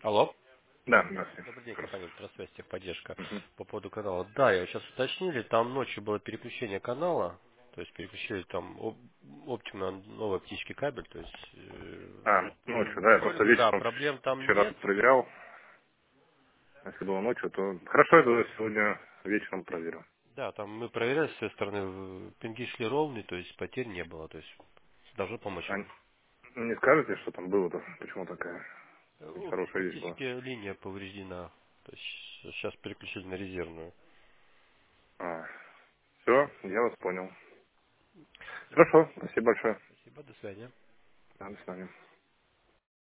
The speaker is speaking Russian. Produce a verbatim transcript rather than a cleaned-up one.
Алло. Да, здравствуйте. Добрый день, компания «Электросвязь», техподдержка. Мгм. По поводу канала. Да, я сейчас уточнили, там ночью было переключение канала, то есть переключили там оп- оптимо новый оптический кабель, то есть э, А, ночью, да, я просто м, да, вечером проблем там вчера нет. проверял. Если было ночью, то хорошо, я тогда сегодня вечером проверю. Да, там мы проверяли с своей стороны, э, пинги шли ровные, то есть потерь не было, то есть должно помочь А вам. не скажете, что там было-то? Почему такая Э, оп- нехорошая вещь была? Оптическая линия повреждена, то есть сейчас переключили на резервную. А, все, я вас понял. Хорошо, спасибо большое. Спасибо, до свидания. Да, до свидания.